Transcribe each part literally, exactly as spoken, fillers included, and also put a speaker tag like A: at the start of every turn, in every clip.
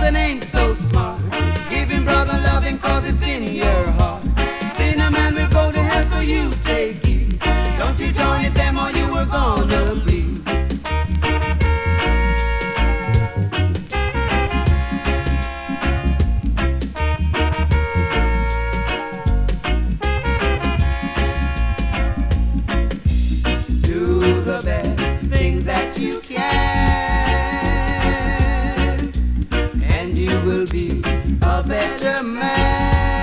A: person ain't so smart. Giving brother loving cause it's in your heart. Sinner man will go to hell, so you take it. Don't you join it them or you were gonna be. Do the best thing that you can, and you will be a better man.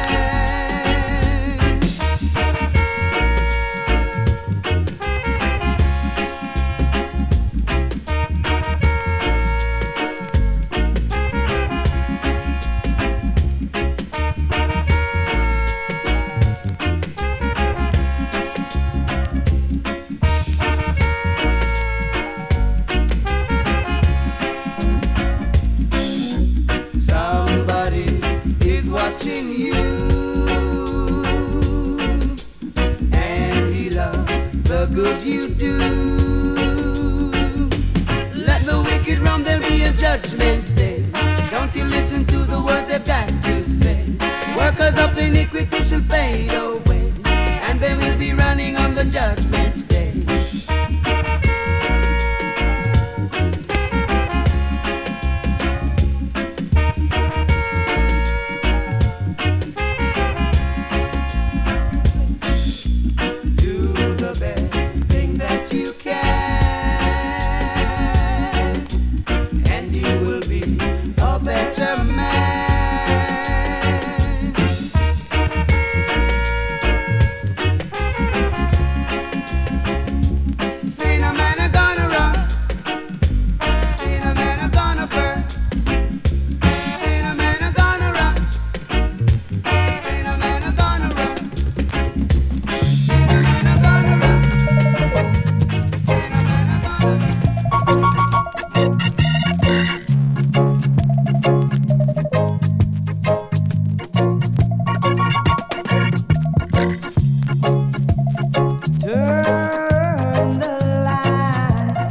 A: Somebody is watching you, and he loves the good you do. Let the wicked run, there'll be a judgment day. Don't you listen to the words they've got to say. Workers of iniquity shall fade away, and they will be running on the judgment day. Do the best thing that you can, and you will be a better man. Sinner man are gonna run, sinner man are gonna burn, sinner man are gonna run, sinner man are gonna run, sinner man are gonna run, sinner man are gonna run. Turn the light,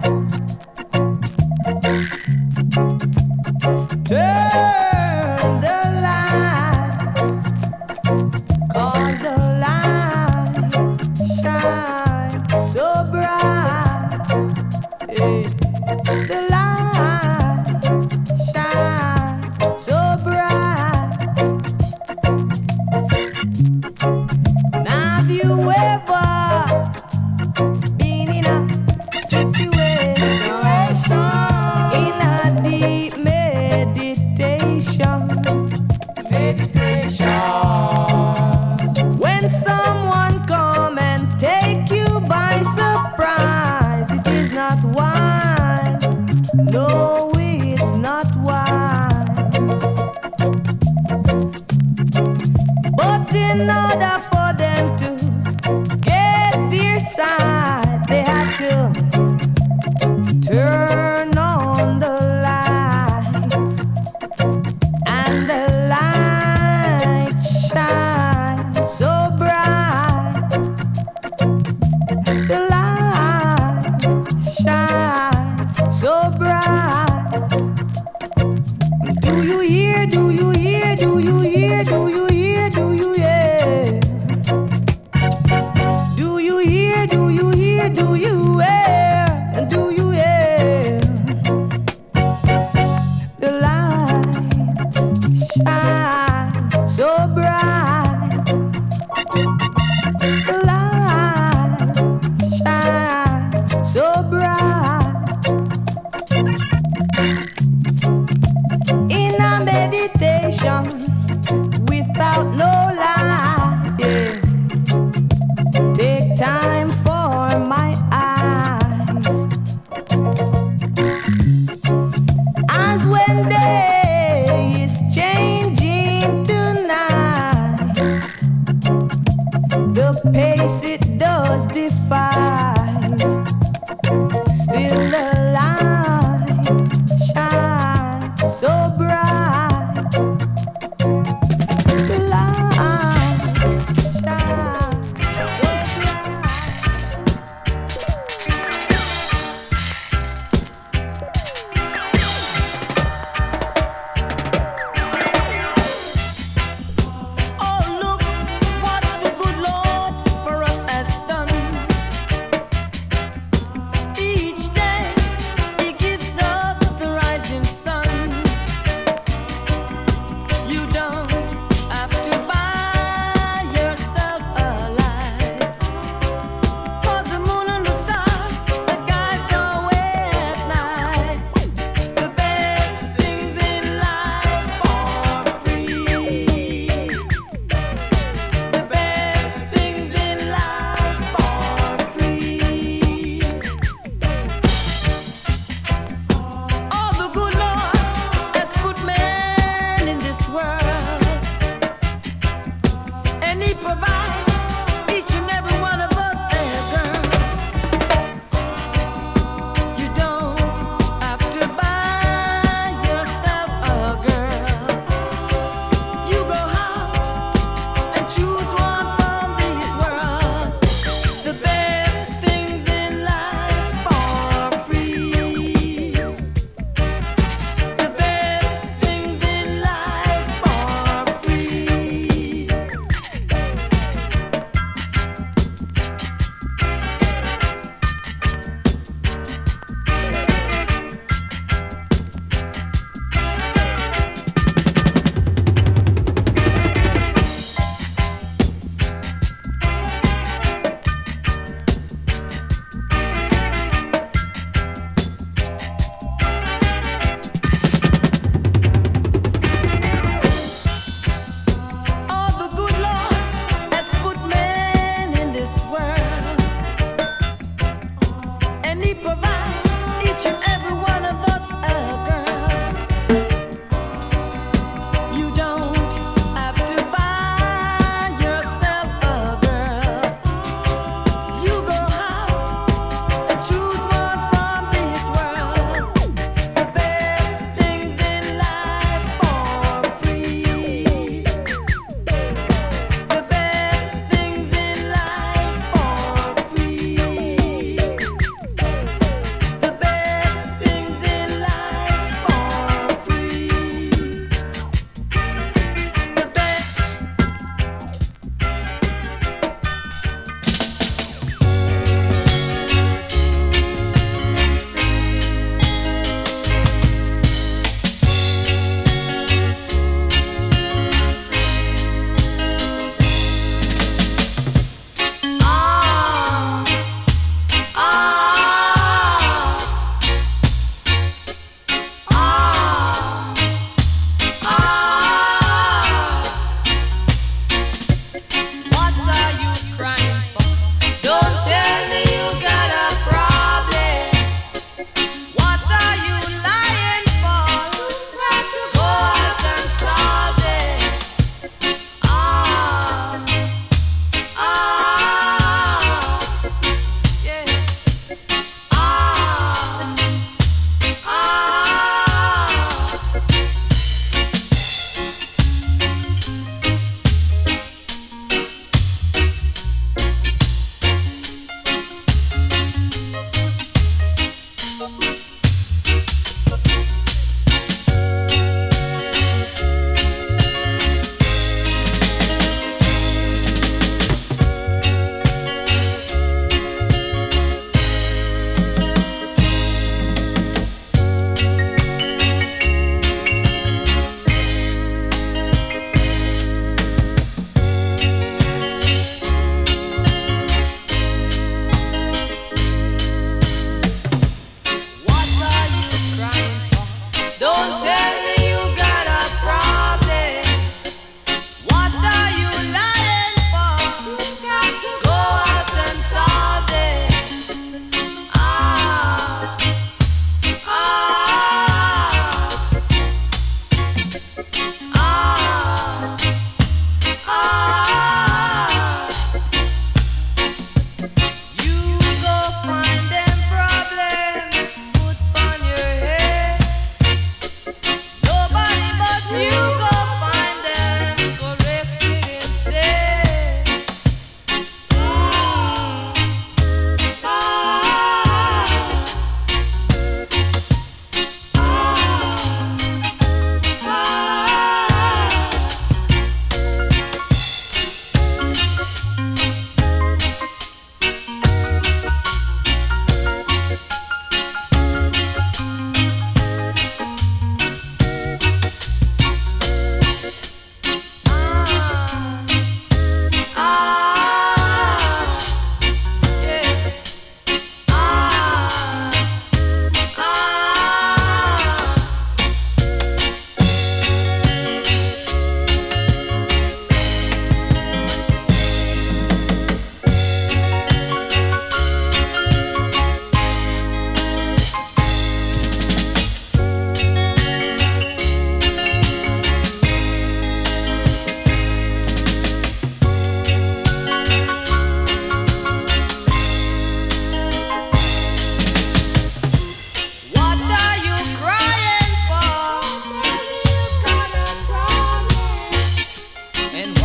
A: turn the light, 'cause the light shines so bright. Hey, the light shines so bright. Now have you ever been in a situation, in a deep meditation, meditation, when someone come and take you by surprise? It is not wise, no, it's not wise. But in order for them to get their side, they had to turn on the light, and the light shines so bright. The light shines so bright. Do you hear? Do you hear? Do you hear? Do you hear? Do you hear? Do you hear? Do you hear? Do you hear? Do you hear? The light shines so bright. The light shines so bright. In a meditation without no light, yeah. Take time for my eyes, as when day is changing to night.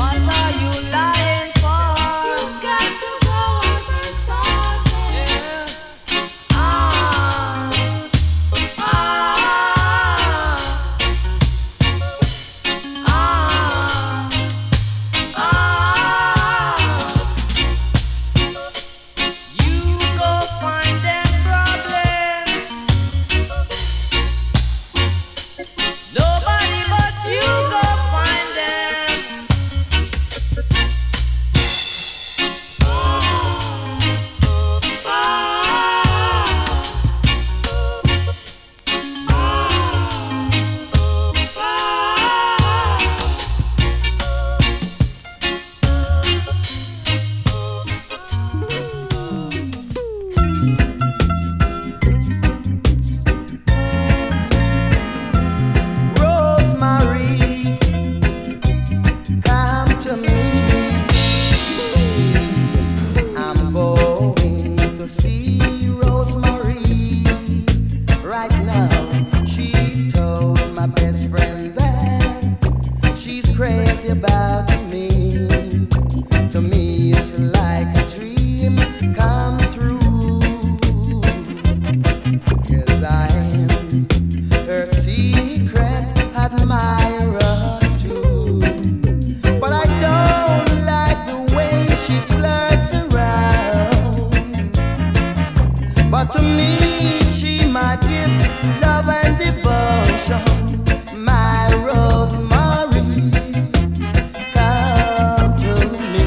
A: What are you lying for? You got to go out and solve it. Yeah. Ah, ah, ah, ah. You go find them problems. Nobody but you go find them. Ah, ah, Rosemary, come to me. I'm going to see Rosemary right now. She told my best friend that she's crazy about me. To me, it's like a dream come true. 'Cause I'm her secret admirer too. But I don't like the way she flirts around. But to me, she might give love and devotion. My Rosemary, come to me.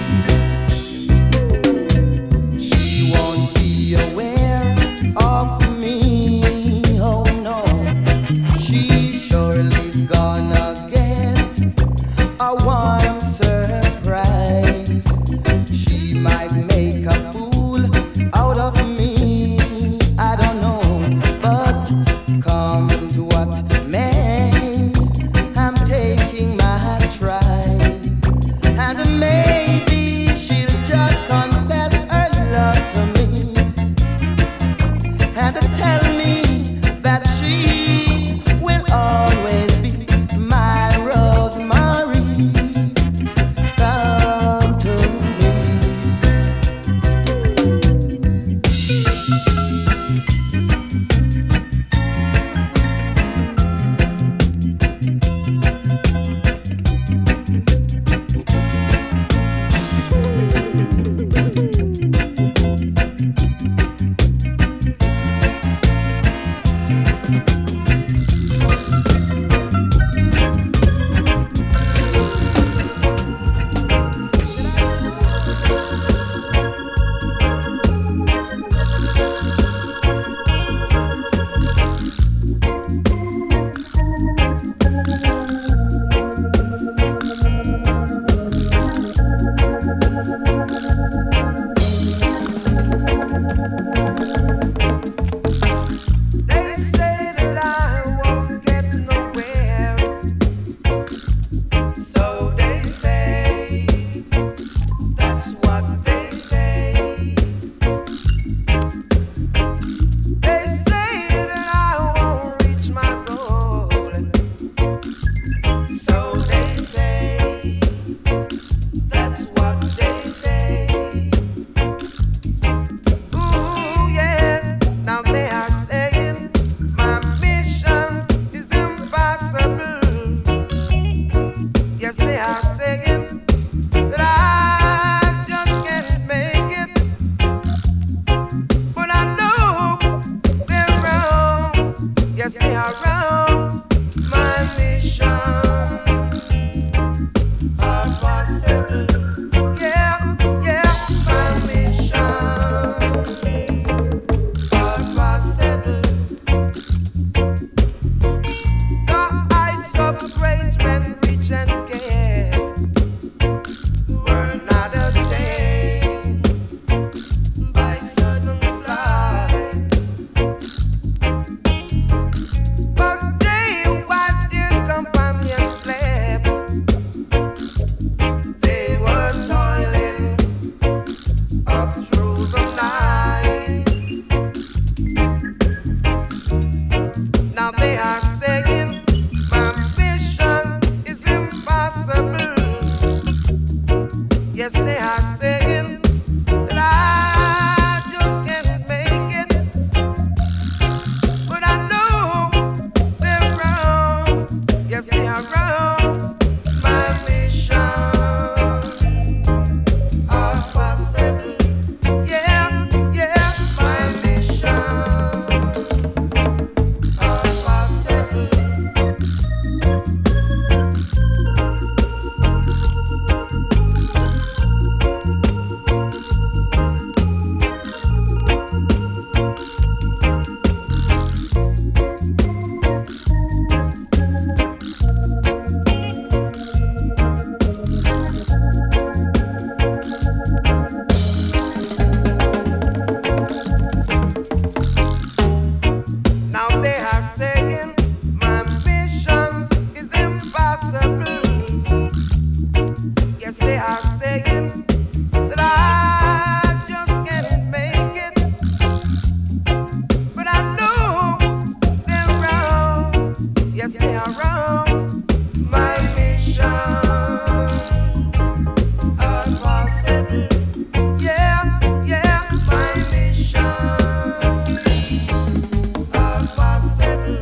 A: She won't be aware of me, oh no. She's surely gonna get a warm surprise. She might make a fool out of me, I don't know. But come to what may, I'm taking my try. And maybe she'll just confess her love to me and tell me that she will always be my Rosemary. Come to me. Yes, they are saying that I just can't make it, but I know they're wrong. Yes, they are wrong. My missions are possible. Yeah, yeah, my missions are possible. Now they are saying my missions is impossible. Yes, they are saying that I just can't make it, but I know they're wrong. Yes, they are wrong. My missions are possible. Yeah, yeah, my missions are possible.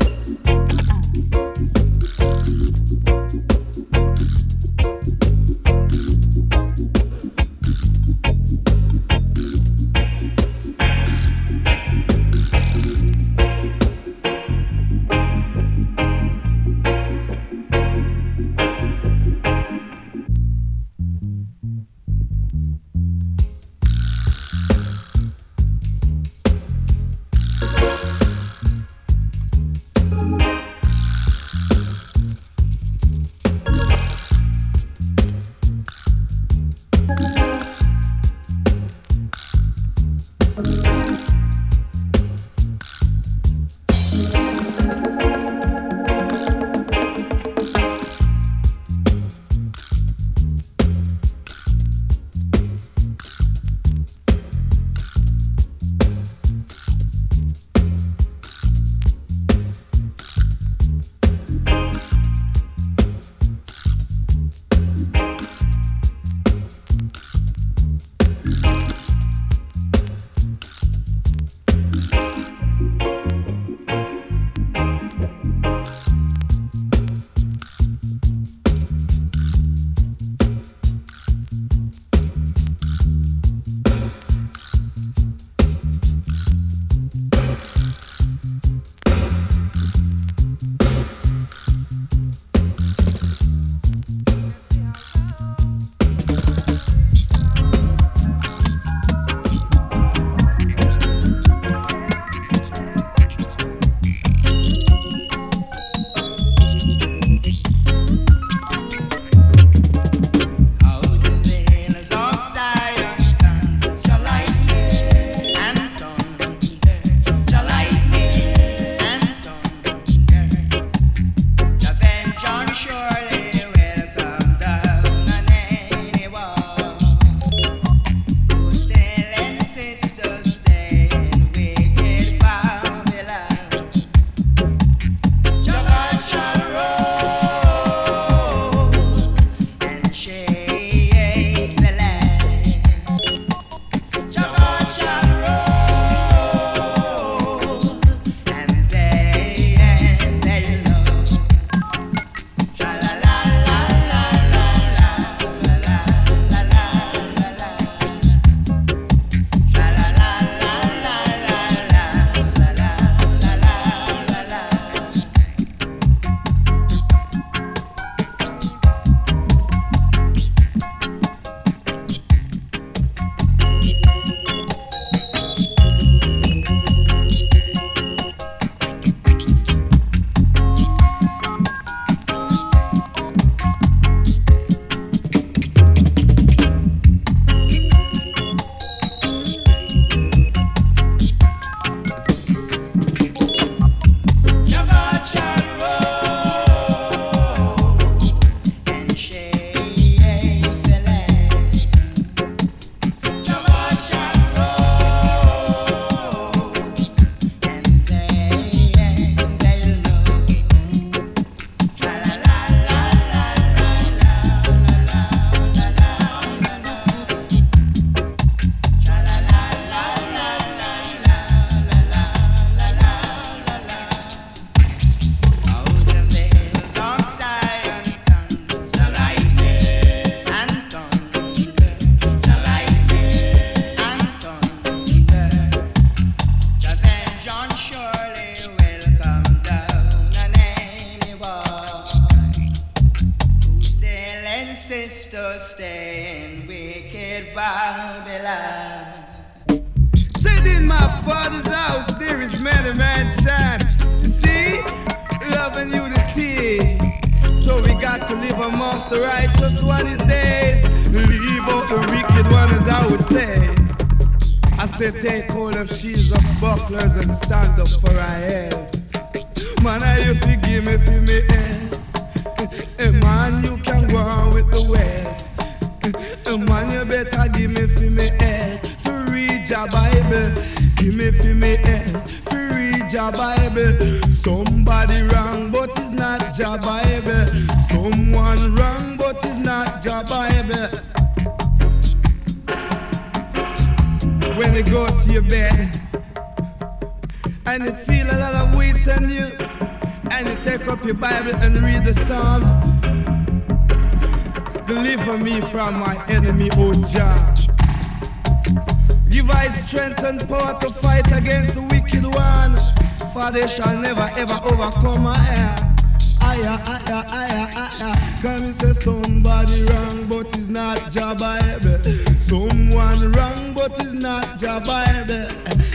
A: Babylon. Said in my father's house there is many mansions. You see, love and unity. So we got to live amongst the righteous one these days. Leave out the wicked one, as I would say. I said take hold of shields of bucklers and stand up for our head. Man, I you forgive me for me head. Hey, man, you can go on with the way. Hey, man, you better give me for me head. To read your Bible, give me for me head. To read your Bible. Somebody wrong, but it's not your Bible. Someone wrong, but it's not your Bible. When you go to your bed and you feel a lot of weight on you, and you take up your Bible and read the Psalms, deliver me from my enemy, O Jah. Give I strength and power to fight against the wicked one, for they shall never ever overcome my air. Aya, aya, aya, aya. Come and say somebody wrong, but it's not your Bible. Someone wrong, but it's not your Bible.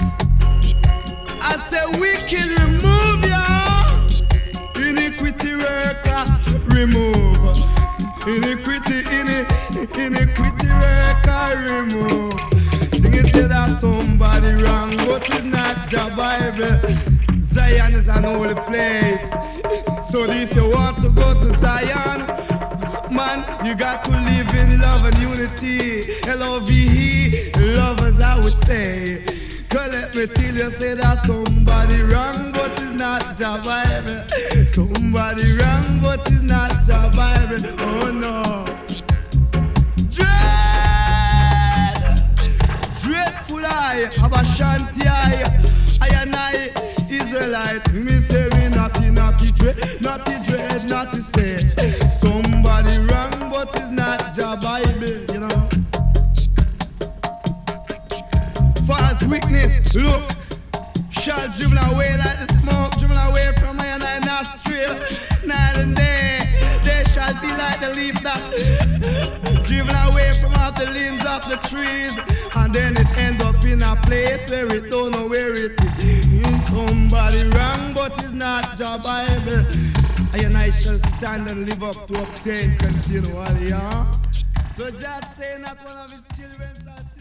A: I say wicked, remove ya. Iniquity worker, remove. Iniquity, ini, iniquity worker, remove. Sing it, say that somebody wrong, but it's not your Bible. Zion is an holy place. So if you want to go to Zion, man, you got to live in love and unity. L O V E, love as I would say. Cause let me tell you, say that somebody wrong, but it's not your Bible. Somebody wrong, but it's not your Bible. Oh no. Dread, dreadful eye, Abashanti eye, I and I, Israelite. Me say me naughty, naughty dread, naughty dread, naughty say. Somebody wrong, but it's not your Bible, you know. False witness, look, shall dribble away like the smoke, dribble away from my and I nostril. Night and day, they shall be like the leaf that dribble away from out the limbs of the trees, and then it end up in a place where it don't know where it is. Somebody wrong, but it's not your Bible. I and I shall stand and live up to obtain continually, huh? So just say not one of his children shall